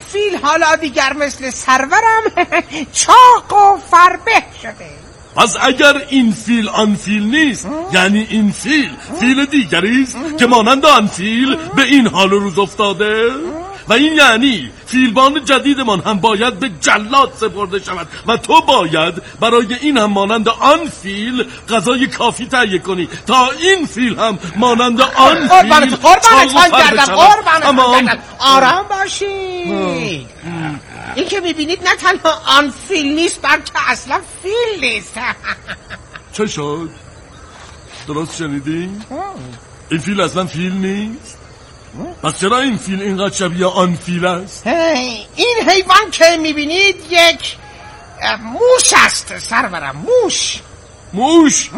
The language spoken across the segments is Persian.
فیل حالا دیگر مثل سرورم چاق و فربه شده. پس اگر این فیل آن فیل نیست، یعنی این فیل دیگری است که مانند آن فیل به این حال روز افتاده، و این یعنی فیلبان جدیدمان هم باید به جلاد سپرده شود و تو باید برای این هم مانند آن فیل غذای کافی تهیه کنی تا این فیل هم مانند آن فیل قربانتان. آرام باشید. این که میبینید نه تنها آن فیل نیست بلکه اصلا فیل نیست. چه شد؟ درست شنیدی؟ این فیل اصلا فیل نیست؟ پس چرا این فیل اینقدر شبیه آن فیل است؟ این حیوان که میبینید یک موش است سرورم. موش.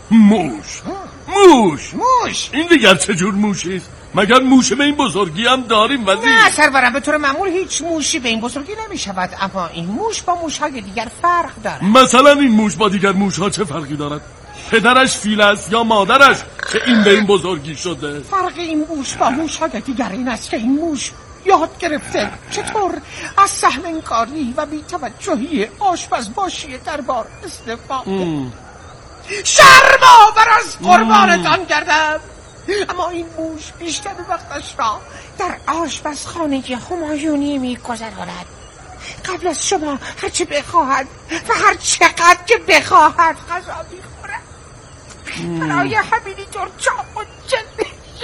این دیگر چجور موشی است؟ مگر موش به این بزرگی هم داریم وزیر؟ نه سرورم، به طور معمول هیچ موشی به این بزرگی نمی شود، اما این موش با موش‌های دیگر فرق دارد. مثلا این موش با دیگر موش‌ها چه فرقی دارد؟ پدرش فیل است یا مادرش که این به این بزرگی شده؟ فرق این موش با موش‌های دیگر این است که این موش یاد گرفته چطور از سهلنگاری و بی‌توجهی آشپزباشی دربار استفاده. شرم‌آور از قربانتان کردم. اما این موش بیشتر وقتش را در آشپزخانه همایونی می‌گذراند. قبل از شما هرچه بخواهد و هر چقدر که بخواهد غذا می‌خورد. برای همین اینطور چاق و جدی.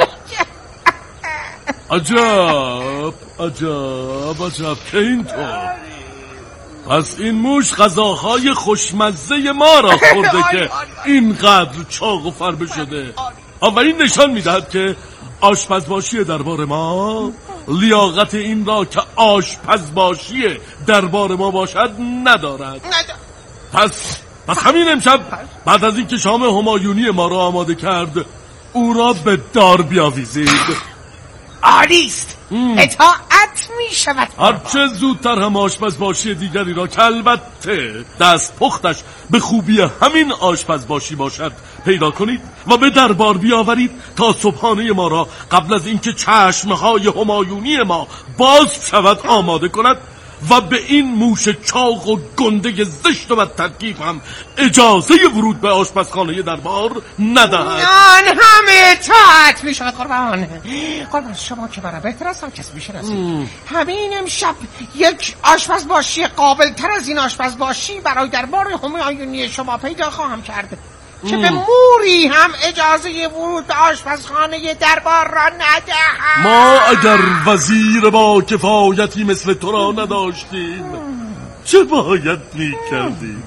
عجب که اینطور. پس این موش غذاهای خوشمزه ما را خورده که اینقدر چاق و فربه شده. و این نشان میدهد که آشپزباشی دربار ما لیاقت این را که آشپزباشی دربار ما باشد ندارد. پس همین امشب بعد از اینکه شام همایونی ما را آماده کرد او را به دار بیاویزید. عالیست. اطاعت می شود. هرچه زودتر هم آشپزباشی دیگری را که البته دست پختش به خوبی همین آشپزباشی باشد پیدا کنید و به دربار بیاورید تا صبحانه ما را قبل از اینکه چشمهای همایونی ما باز شود آماده کند و به این موش چاق و گنده زشت و بدترکیب هم اجازه ورود به آشپزخانه دربار ندهد. آن همه اطاعت می شود. قربان شما که برای بهتر از هر کس می شناسید. همین امشب یک آشپزباشی قابل تر از این آشپزباشی برای دربار همایونی شما پیدا خواهم کرد که به موری هم اجازه ورود به آشپزخانه دربار را ندهد. ما اگر وزیر با کفایتی مثل تو را نداشتیم چه باید میکردیم؟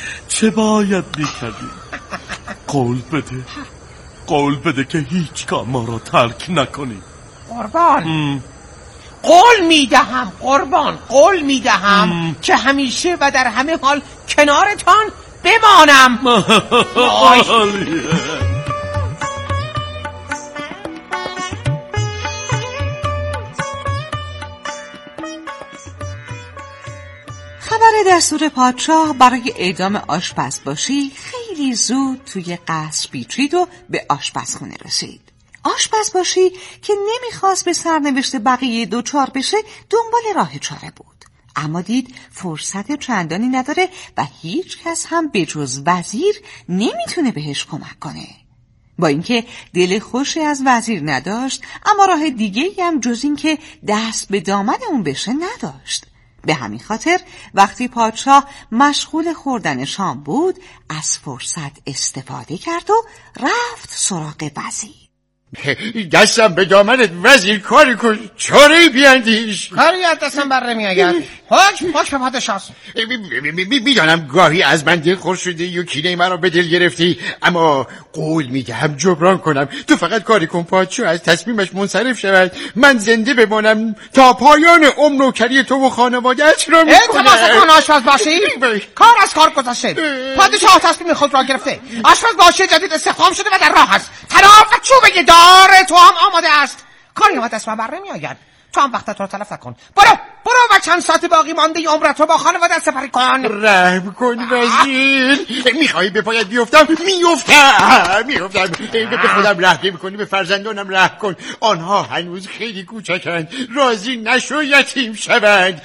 قول بده که هیچگاه ما را ترک نکنی. قربان قول میدهم که همیشه و در همه حال کنارتان بمانم. خبر دستور پادشاه برای اعدام آشپزباشی خیلی زود توی قصر پیچید و به آشپزخونه رسید. آشپزباشی که نمیخواست به سرنوشت بقیه دوچار بشه دنبال راه چاره بود، اما دید فرصت چندانی نداره و هیچ کس هم به جز وزیر نمیتونه بهش کمک کنه. با اینکه دل خوشی از وزیر نداشت، اما راه دیگه‌ای هم جز این که دست به دامن اون بشه نداشت. به همین خاطر وقتی پادشاه مشغول خوردن شام بود از فرصت استفاده کرد و رفت سراغ وزیر. دستم به دامنت وزیر، کاری کن، چاره بیاندیش. کاری از دستم بر نمی آید. حکم پادشاه. میدانم گاهی از من دلخور شدی و کینه مرا به دل گرفتی، اما قول میدهم جبران کنم. تو فقط کاری کن پادشاه از تصمیمش منصرف شود، من زنده بمانم تا پایان عمر نوکری تو و خانواده‌اش را میکنم. التماس کن آشپزباشی. کار از کار گذشته. پادشاه تصمیم خود را گرفته. آشپزباشی جدید استخدام شده و در راه است. طرف چوبه دار تو هم آماده است. کاری هم دست من بر نمی آید. تو هم وقتت رو تلف نکن. برو تا چند ساعت باقی مانده عمرت رو با خانواده سپری کن. رحم کن وزیر. میخوایی به پایت بیفتم؟ میفتم. به خودم رحم نمی‌کنی، به فرزندانم رحم کن. آنها هنوز خیلی کوچکند، راضی نشو یتیم شوند.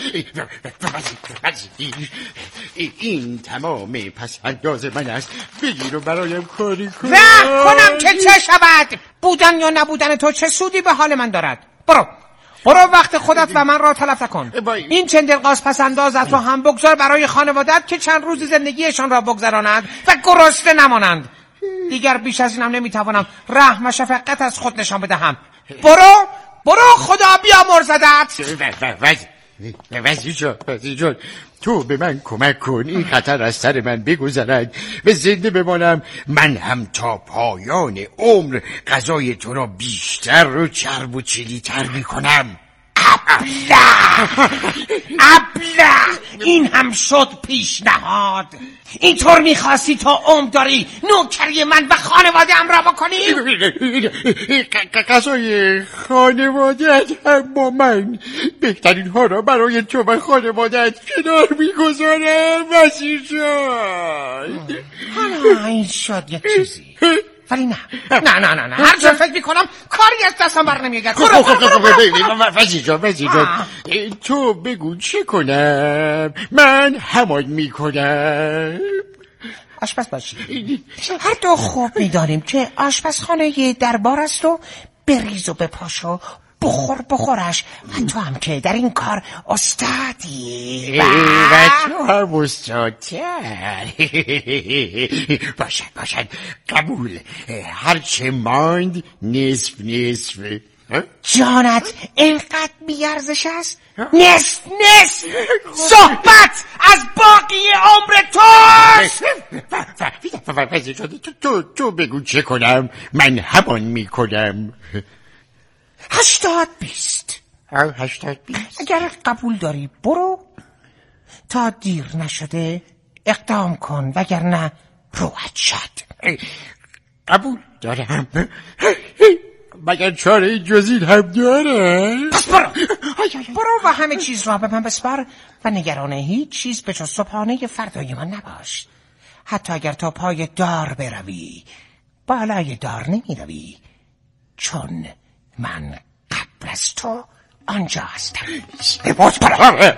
این تمام پس انداز من است. بگیر و برایم کاری کن. رحم کنم که چه شود؟ بودن یا نبودن تو چه سودی به حال من دارد؟ برو وقت خودت و من را تلف نکن. این چندرقاس پس اندازت رو هم بگذار برای خانوادت که چند روز زندگیشان را بگذرانند و گرسنه نمانند. دیگر بیش از اینم نمیتوانم رحم و شفقت از خود نشان بدهم. برو خدا بیامرزدت. وزیر جان تو به من کمک کن، این خطر از سر من بگذرد، به زنده بمانم. من هم تا پایان عمر غذای تو را بیشتر و چرب و چلی تر میکنم. ابله این هم شد پیشنهاد. اینطور میخواستی تا عمر داری نوکری من و خانواده ام را بکنی؟ غذای خانواده‌ات هم با من بهترین ها را برای تو و خانواده‌ات کنار میگذارم. وزیر جان این شد یک چیزی، ولی نه هر جا فکر میکنم کاری از دستم بر نمیاد. وزیر جان تو بگو چه کنم، من همان میکنم. آشپز باشی. هر دو خوب میدانیم که آشپزخانه دربار است و بریز و بپاش و بخورش و تو هم که در این کار استادی و تو هم استادتر. باشد قبول. هرچه ماند نصف. جانت اینقدر بیارزش است؟ نصف صحبت از باقی عمر توست. تو بگو چه کنم، من همان میکنم. 80-20. اگر قبول داری برو، تا دیر نشده اقدام کن، وگرنه روحت شد. قبول دارم. مگر چاره جزین هم داره؟ پس برو و همه چیز را به من بسپار و نگران هیچ چیز به جز صبحانه فردای من نباش. حتی اگر تا پای دار بروی بالای دار نمی روی، چون من قبل از تو آنجا هستم. برو.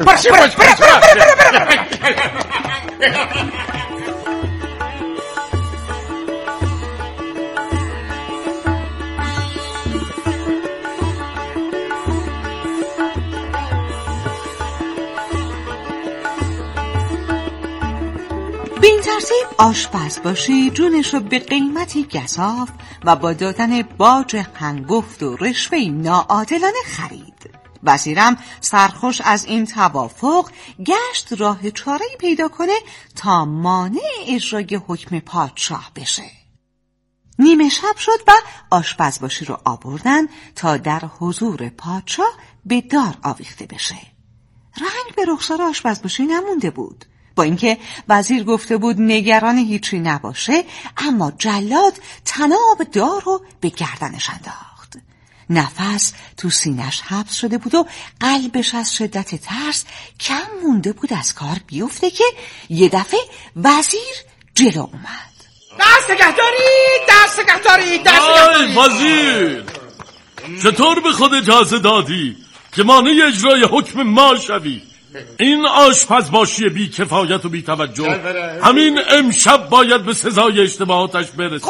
به این ترتیب آشپز باشی جونش رو به قیمتی گزاف و با دادن باج هنگفت و رشوه ناعادلانه خرید. وزیرم سرخوش از این توافق گشت راه چاره‌ای پیدا کنه تا مانع اجرای حکم پادشاه بشه. نیمه شب شد و آشپز باشی رو آوردن تا در حضور پادشاه به دار آویخته بشه. رنگ به رخسار آشپز باشی نمونده بود. با اینکه وزیر گفته بود نگران هیچی نباشه، اما جلاد طناب دار رو به گردنش انداخت. نفس تو سینش حبس شده بود و قلبش از شدت ترس کم مونده بود از کار بیفته که یه دفعه وزیر جلو اومد. دست نگهداری. آی وزیر، چطور به خود اجازه دادی که مانع اجرای حکم ما شوی؟ این آشپز باشی بی کفایت و بی توجه همین امشب باید به سزای اشتباهاتش برسه.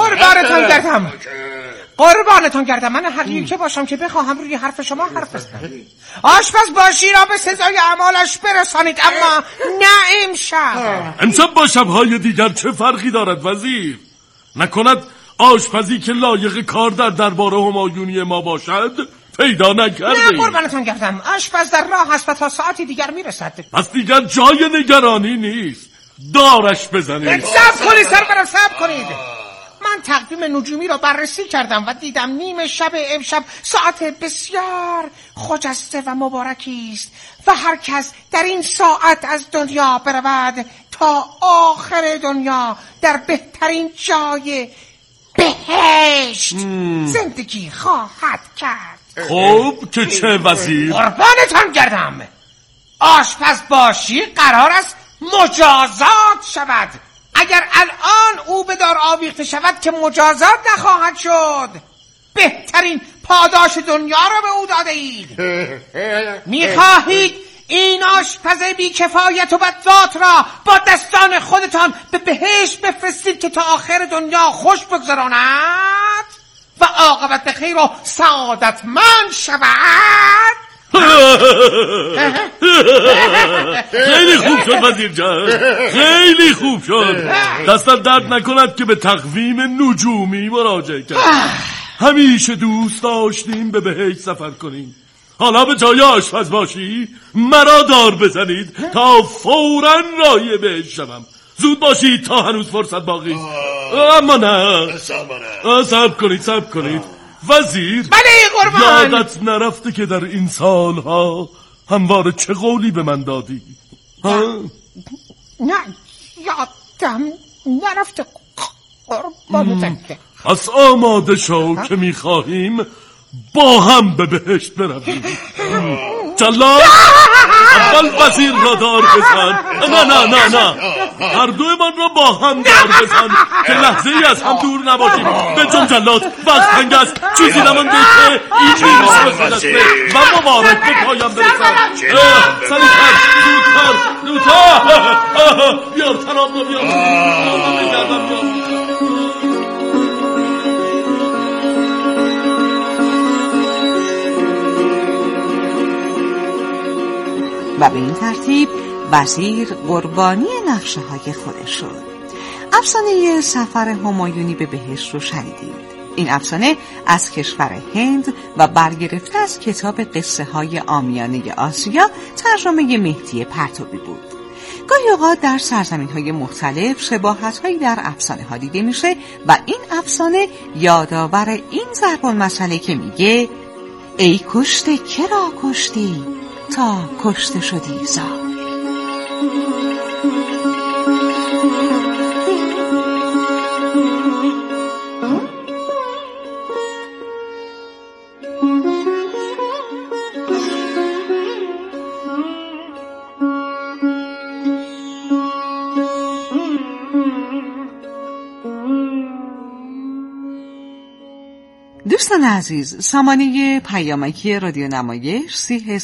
قربانتان گردم. من هر که باشم که بخواهم روی حرف شما حرف بزنم. آشپز باشی را به سزای اعمالش برسانید، اما نه امشب با شبهای دیگر چه فرقی دارد وزیر؟ نکند آشپزی که لایق کار در دربار همایونی ما باشد پیدا نکردی؟ نه قربانتان گردم، آشپز در راه است و تا ساعتی دیگر میرسد. پس دیگر جای نگرانی نیست، دارش بزنید. صبر کنید. من تقویم نجومی را بررسی کردم و دیدم نیمه شب امشب ساعت بسیار خجسته و مبارکی است و هر کس در این ساعت از دنیا برود تا آخر دنیا در بهترین جای بهشت زندگی خواهد کرد. خب که چه وزیر؟ قربانتان گردم، آشپزباشی قرار است مجازات شود. اگر الان او به دار آویخته شود که مجازات نخواهد شد. بهترین پاداش دنیا را به او داده اید. میخواهید این آشپز بیکفایت و بدذات را با دستان خودتان به بهشت بفرستید که تا آخر دنیا خوش بگذراند و عاقبت به خیر و سعادتمند شود؟ خیلی خوب شد وزیر جان، خیلی خوب شد. دستت درد نکند که به تقویم نجومی مراجعه کرد. همیشه دوست داشتیم به بهشت سفر کنیم. حالا به جای آشپز باشی مرا دار بزنید تا فوراً راهی بهشت شوم. زود باشید تا هنوز فرصت باقی. اما نه، صبر کنید وزیر. بله قربان. یادت نرفته که در این سالها همواره چه قولی به من دادی؟ نه یادم نرفته قربان. پس آماده شو که میخواهیم با هم به بهشت برویم. جلاد اول وزیر را دار بزن. نه هر دویمان را با هم دار بزن که لحظه ای از هم دور نباشیم. بجن جلاد، وقت تنگ است، چیزی نمانده که این جیرش بسدسته و مبارک به پایم برسن. سریعتر، زودتر بیار تناب رو بیار. و به این ترتیب وزیر قربانی نقشه های خودش شد. افسانه سفر همایونی به بهشت رو شنیدید. این افسانه از کشور هند و برگرفته از کتاب قصه های عامیانه آسیا ترجمه مهدی پرتوی بود. گاهی اوقات در سرزمین های مختلف شباهت هایی در افسانه ها دیده میشه و این افسانه یادآور این ضرب المثله که میگه ای کشته که را کشتی تا کشته شدی زار. دوستان عزیز، سامانه پیامکی رادیو نمایش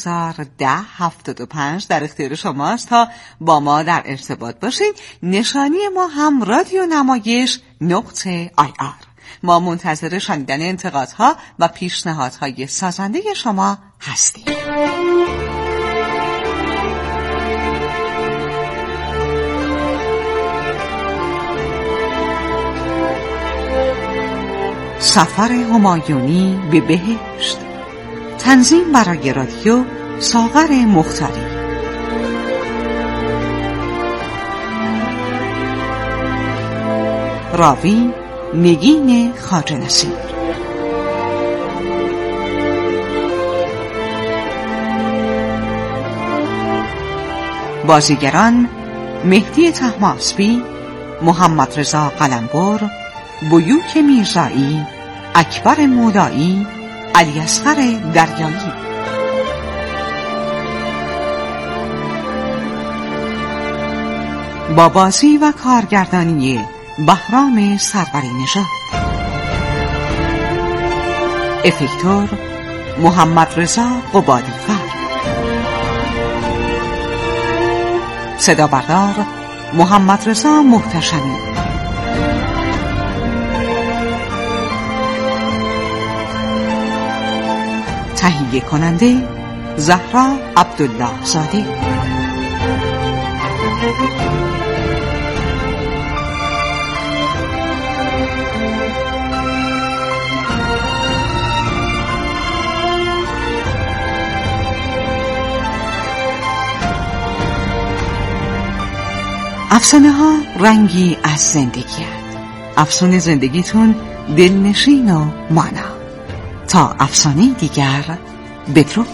301075 در اختیار شماست تا با ما در ارتباط باشید. نشانی ما هم رادیو نمایش .ir. ما منتظر شنیدن انتقادها و پیشنهادهای سازنده شما هستیم. سفر همایونی به بهشت. تنظیم برای رادیو ساغر مختاری. راوی نگین خواجه نصیر. بازیگران مهدی طهماسبی، محمد رضا قلمبر، بیوک میرزایی، اکبر مولایی، علی اصغر دریایی. با بازی و کارگردانی بهرام سروری نژاد. افکتور محمد رضا قبادی‌فر. صدا بردار محمد رضا محتشمی. تهیه کننده زهرا عبدالله زاده. افسانه ها رنگی از زندگی هست. افسانه زندگیتون دلنشین و مانا. تا افسانه دیگر بدرود.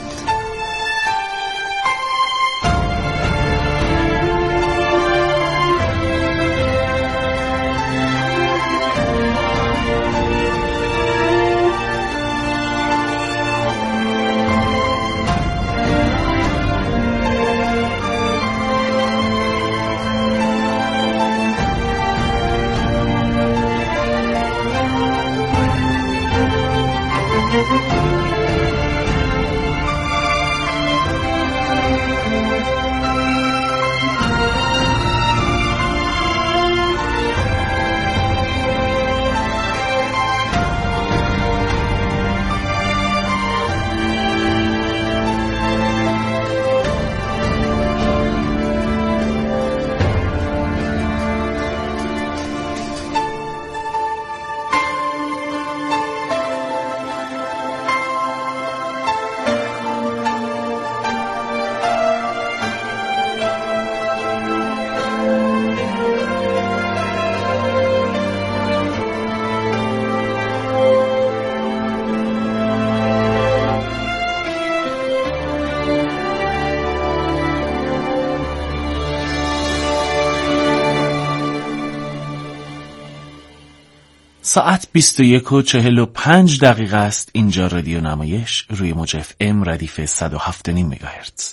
ساعت 21:45 است. اینجا رادیو نمایش روی موج FM ردیف 107.5 مگاهرتز.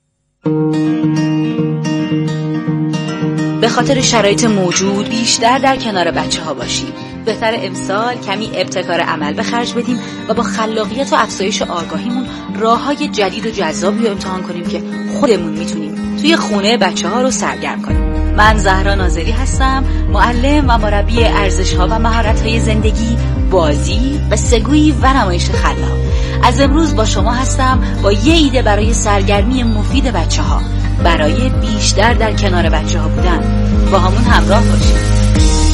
به خاطر شرایط موجود بیشتر در کنار بچه‌ها باشیم. بهتر امسال کمی ابتکار عمل به خرج بدیم و با خلاقیت و افزایش آگاهیمون راه‌های جدید و جذابی رو امتحان کنیم که خودمون میتونیم توی خونه بچه‌ها رو سرگرم کنیم. من زهرا ناظری هستم، معلم و مربی ارزش‌ها و مهارت‌های زندگی، بازی و سگویی و نمایش خلاق. از امروز با شما هستم با یه ایده برای سرگرمی مفید بچه‌ها، برای بیشتر در کنار بچه‌ها بودن. با همون همراه باشید.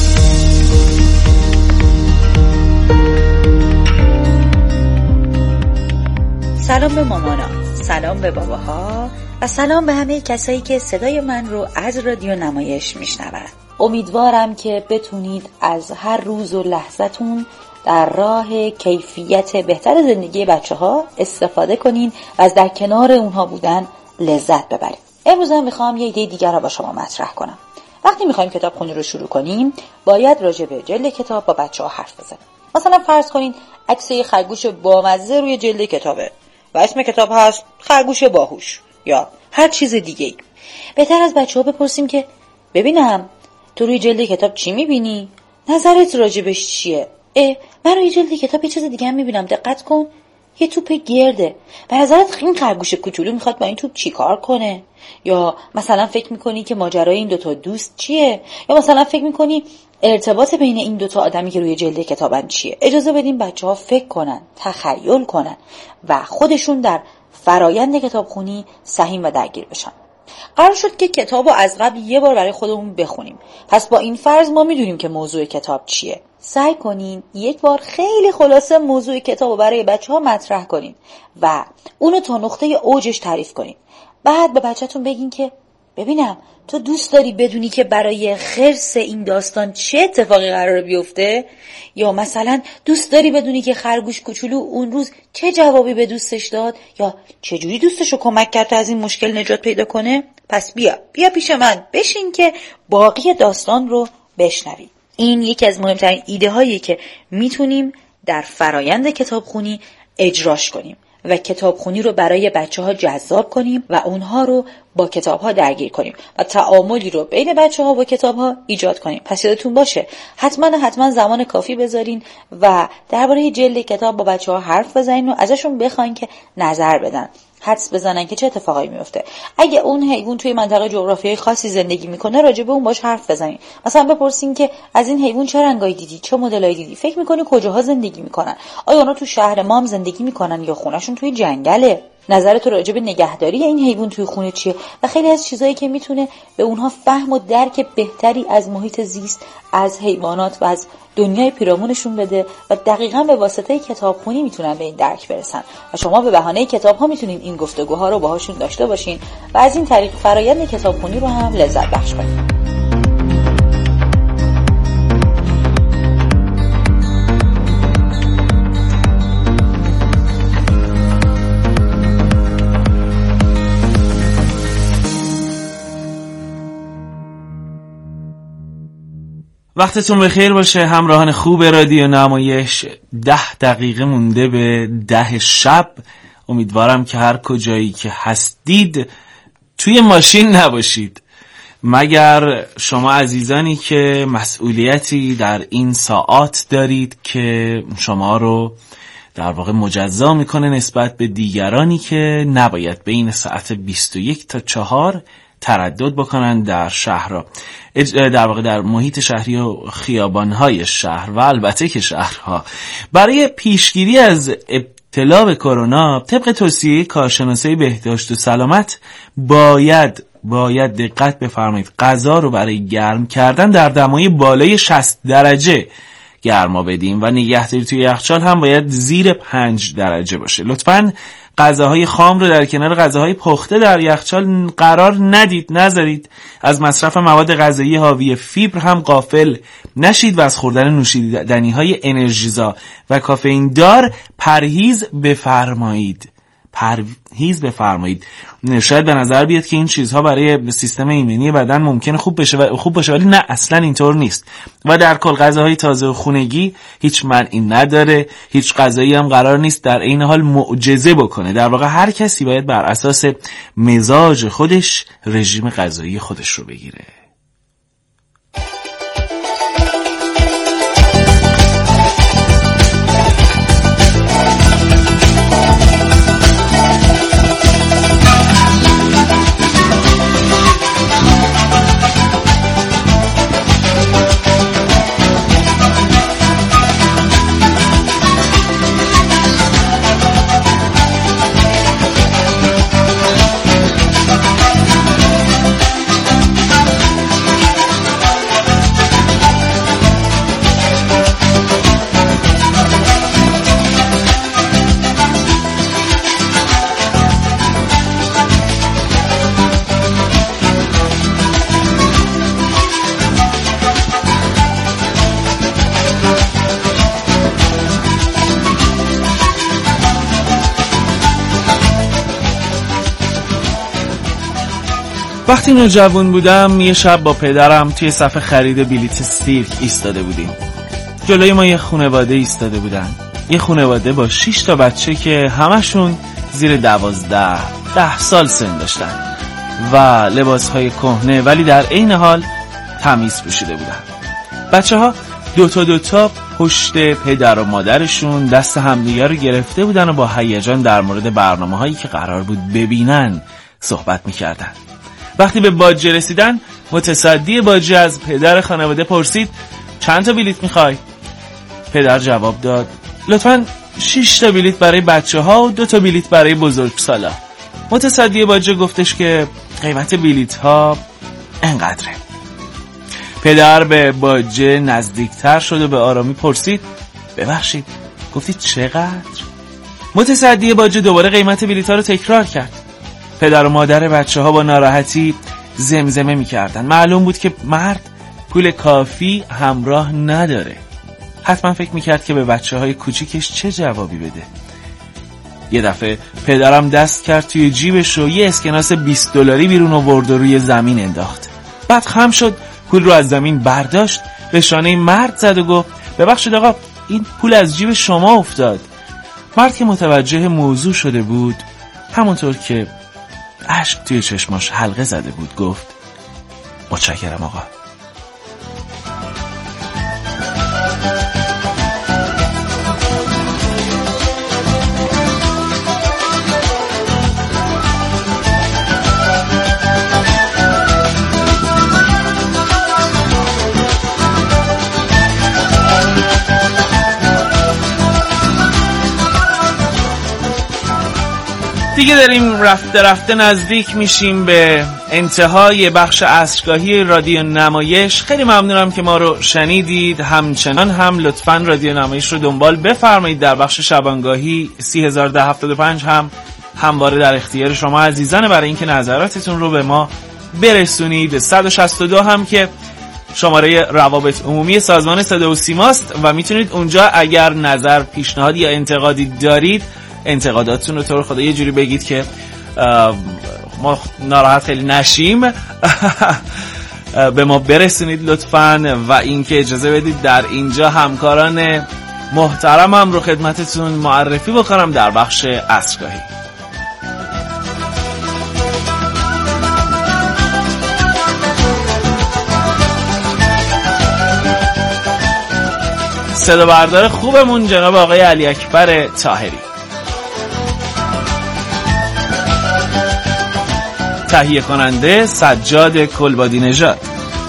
سلام به مامانا، سلام به باباها و سلام به همه کسایی که صدای من رو از رادیو نمایش میشنون. امیدوارم که بتونید از هر روز و لحظتون در راه کیفیت بهتر زندگی بچه‌ها استفاده کنین و از در کنار اونها بودن لذت ببرید. امروز هم میخوام یه ایده دیگر رو با شما مطرح کنم. وقتی میخوایم کتابخونی رو شروع کنیم، باید راجع به جلد کتاب با بچه‌ها حرف بزنیم. مثلا فرض کنین عکس یه خرگوش بامزه روی جلد کتابه و اسم کتاب هست خرگوش باهوش یا هر چیز دیگه‌ای. بهتر از بچه‌ها بپرسیم که ببینم تو روی جلد کتاب چی می‌بینی؟ نظرت راجبش چیه؟ من روی جلد کتاب یه چیز دیگه هم می‌بینم، دقت کن، یه توپ گرده. به نظرت این خرگوش کوچولو می‌خواد با این توپ چیکار کنه؟ یا مثلا فکر می‌کنی که ماجرای این دوتا دوست چیه؟ یا مثلا فکر می‌کنی ارتباط بین این دوتا آدمی که روی جلد کتابن چیه؟ اجازه بدیم بچه‌ها فکر کنن، تخیل کنن و خودشون در فرایند کتابخونی سهیم و درگیر بشن. قرار شد که کتابو از قبل یه بار برای خودمون بخونیم. پس با این فرض ما میدونیم که موضوع کتاب چیه. سعی کنین یک بار خیلی خلاصه موضوع کتابو برای بچه‌ها مطرح کنین و اونو تا نقطه اوجش تعریف کنین. بعد به بچه‌تون بگین که ببینم تو دوست داری بدونی که برای خرس این داستان چه اتفاقی قراره بیفته؟ یا مثلا دوست داری بدونی که خرگوش کوچولو اون روز چه جوابی به دوستش داد؟ یا چجوری دوستشو کمک کرد از این مشکل نجات پیدا کنه؟ پس بیا پیش من بشین که باقی داستان رو بشنوی. این یکی از مهمترین ایده هایی که میتونیم در فرایند کتابخونی اجراش کنیم و کتابخونی رو برای بچه‌ها جذاب کنیم و اونها رو با کتاب‌ها درگیر کنیم و تعاملی رو بین بچه‌ها و کتاب‌ها ایجاد کنیم. پس یادتون باشه حتما زمان کافی بذارین و درباره جلد کتاب با بچه‌ها حرف بزنین و ازشون بخواین که نظر بدن، حدس بزنن که چه اتفاقایی میفته. اگه اون حیوان توی منطقه جغرافیایی خاصی زندگی میکنه، راجع به اون باش حرف بزنین. مثلا بپرسین که از این حیوان چه رنگایی دیدی، چه مدلایی دیدی، فکر میکنی کجاها زندگی میکنن، آیا اونا تو شهر ما هم زندگی میکنن یا خونه‌شون توی جنگله، نظرت تو راجع به نگهداری این حیوان توی خونه چیه؟ و خیلی از چیزایی که میتونه به اونها فهم و درک بهتری از محیط زیست، از حیوانات و از دنیای پیرامونشون بده و دقیقاً به واسطه کتابخونی میتونن به این درک برسن و شما به بهانه کتاب‌ها میتونین این گفتگوها رو باهاشون داشته باشین و از این طریق فرایند کتابخونی رو هم لذت بخش کنین. وقتتون بخیر باشه همراهان خوب رادیو نمایش. 10 دقیقه مونده به 10 شب. امیدوارم که هر کجایی که هستید توی ماشین نباشید، مگر شما عزیزانی که مسئولیتی در این ساعات دارید که شما رو در واقع مجزا میکنه نسبت به دیگرانی که نباید بین ساعت 21 تا 4 تردد بکنن در شهرها، در واقع در محیط شهری و خیابانهای شهر و البته که شهرها. برای پیشگیری از ابتلا به کرونا طبق توصیه کارشناسای بهداشت و سلامت باید دقت بفرمایید غذا رو برای گرم کردن در دمای بالای 60 درجه گرما بدیم و نگهداری توی یخچال هم باید زیر 5 درجه باشه. لطفاً غذاهای خام رو در کنار غذاهای پخته در یخچال قرار نذارید. از مصرف مواد غذایی حاوی فیبر هم غافل نشید و از خوردن نوشیدنی‌های انرژیزا و کافئین دار پرهیز بفرمایید. پرهیز بفرمایید. شاید به نظر بیاد که این چیزها برای سیستم ایمنی بدن ممکنه خوب باشه ولی نه، اصلا اینطور نیست. و در کل غذاهای تازه و خونگی هیچ معنی نداره. هیچ غذایی هم قرار نیست در این حال معجزه بکنه. در واقع هر کسی باید بر اساس مزاج خودش رژیم غذایی خودش رو بگیره. وقتی نوجوان بودم یه شب با پدرم توی صف خرید بلیت سیرک ایستاده بودیم. جلوی ما یه خانواده ایستاده بودن. یه خانواده با 6 تا بچه که همشون زیر 10 سال سن داشتن و لباسهای کهنه ولی در عین حال تمیز پوشیده بودن. بچه ها دو تا پشت پدر و مادرشون دست همدیگه رو گرفته بودن و با هیجان در مورد برنامه هایی که قرار بود ببینن صحبت میکردن. وقتی به باجه رسیدن متصدی باجه از پدر خانواده پرسید چند تا بلیت میخوای؟ پدر جواب داد لطفاً 6 تا بلیت برای بچه ها و 2 تا بلیت برای بزرگسالا. متصدی باجه گفتش که قیمت بلیت ها انقدره. پدر به باجه نزدیکتر شد و به آرامی پرسید ببخشید گفتید چقدر؟ متصدی باجه دوباره قیمت بلیت ها رو تکرار کرد. پدر و مادر بچه ها با ناراحتی زمزمه می کردن. معلوم بود که مرد پول کافی همراه نداره. حتما فکر می کرد که به بچه های کوچیکش چه جوابی بده. یه دفعه پدرم دست کرد توی جیبش و یه اسکناس $20 بیرون آورد و روی زمین انداخت. بعد خم شد، پول رو از زمین برداشت، به شانه مرد زد و گفت ببخشید آقا این پول از جیب شما افتاد. مرد که متوجه موضوع شده بود همونطور که اشک توی چشماش حلقه زده بود گفت متشکرم آقا. دیگه داریم رفته نزدیک میشیم به انتهای بخش عصرگاهی رادیو نمایش. خیلی ممنونم که ما رو شنیدید. همچنان هم لطفاً رادیو نمایش رو دنبال بفرمایید. در بخش شبانگاهی 30,075 هم همواره در اختیار شما عزیزانه برای اینکه نظراتتون رو به ما برسونید. 162 هم که شماره روابط عمومی سازمان صدا و سیماست و میتونید اونجا اگر نظر، پیشنهاد یا انتقادی دارید انتقاداتتون رو طور خدا یه جوری بگید که ما ناراحت خیلی نشیم به ما برسونید لطفاً. و اینکه اجازه بدید در اینجا همکاران محترمم رو خدمتتون معرفی بکنم در بخش عصرگاهی. صدا بردار خوبمون جناب آقای علی اکبر طاهری، تهیه کننده سجاد کلبادی نژاد،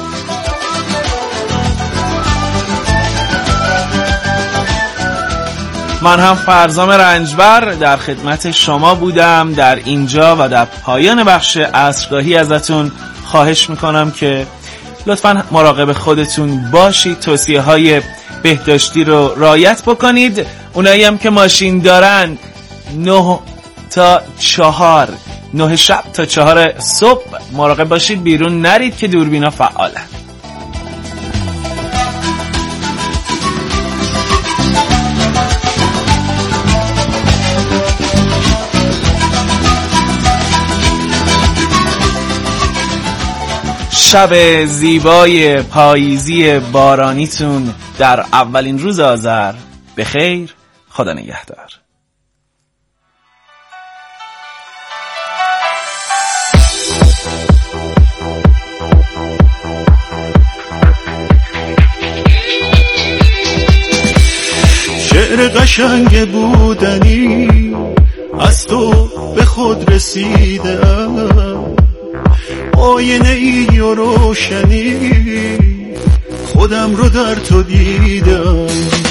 من هم فرزام رنجبر در خدمت شما بودم در اینجا و در پایان بخش عصرگاهی ازتون خواهش میکنم که لطفاً مراقب خودتون باشید، توصیه های بهداشتی رو رعایت بکنید. اونایی هم که ماشین دارن 9 تا 4 9 شب تا 4 صبح مراقب باشید، بیرون نرید که دوربینا فعالن. شب زیبای پاییزی بارانیتون در اولین روز آذر بخیر. خدا نگهدار. شعر قشنگ بودنی از تو به خود رسیدم، آینه ای و روشنی خودم رو در تو دیدم.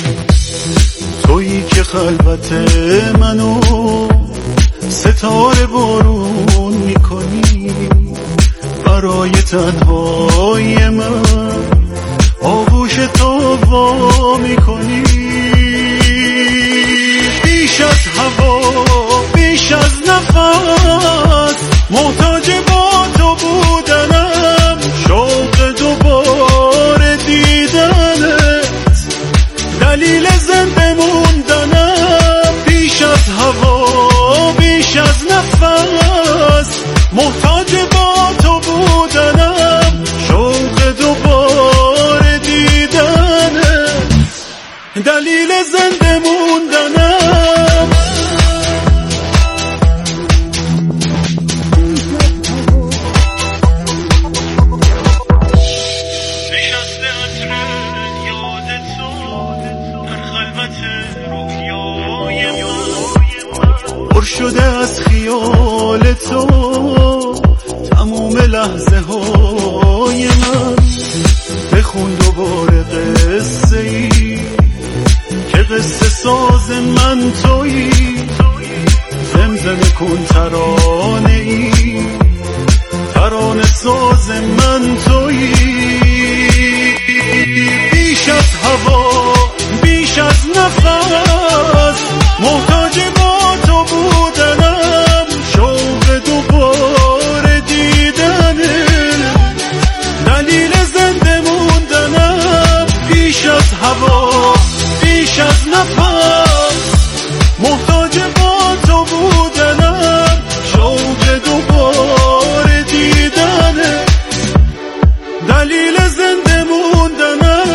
تویی که خلوت منو ستاره بارون میکنی، برای تنهای من آغوش تو وا میکنی. بیش از هوا بیش از نفس محتاج با تو بودنم، شوق دوباره دیدنت دلیل زنده موندنم. بیش از هوا بیش از نفس محتاج با تو بودنم، شوق دوباره دیدنت دلیل زنده موندنم. پر شده از خیال تو تموم لحظه های من، بخون دوباره قصه ای که قصه ساز من تویی، زمزمه کن ترانه ای ترانه ساز من تویی. بیش از هوا بیش از نفس محتاج با تو بودنم، شوق دوباره دیدنه دلیل زنده موندنم. بیش از هوا بیش از نفس محتاج با تو بودنم، شوق دوباره دیدنه دلیل زنده موندنم.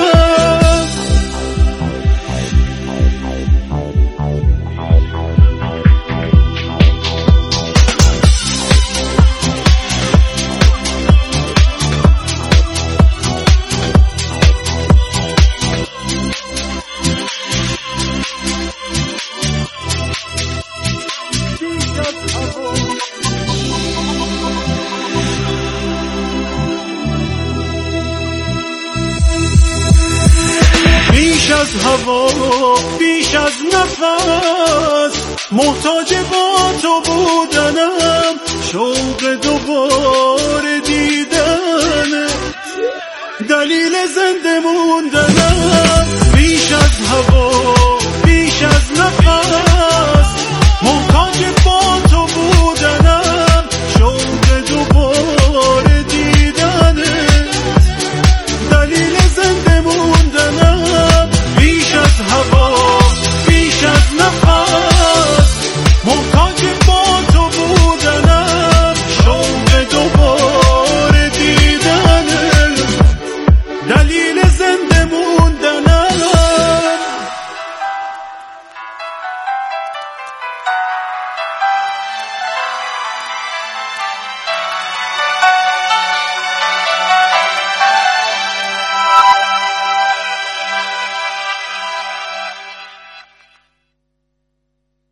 بیش از هوا بیش از نفس محتاج با تو بودنم، شوق دوباره دیدنت دلیل زنده موندنم. بیش از هوا بیش از نفس محتاج با تو بودنم، شوق دوباره دیدنت دلیل زنده موندنم. بیش از هوا بیش از نفس محتاج با تو بودنم، شوق دوباره دیدنت دلیل زنده موندنم.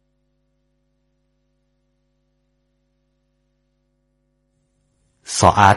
ساعت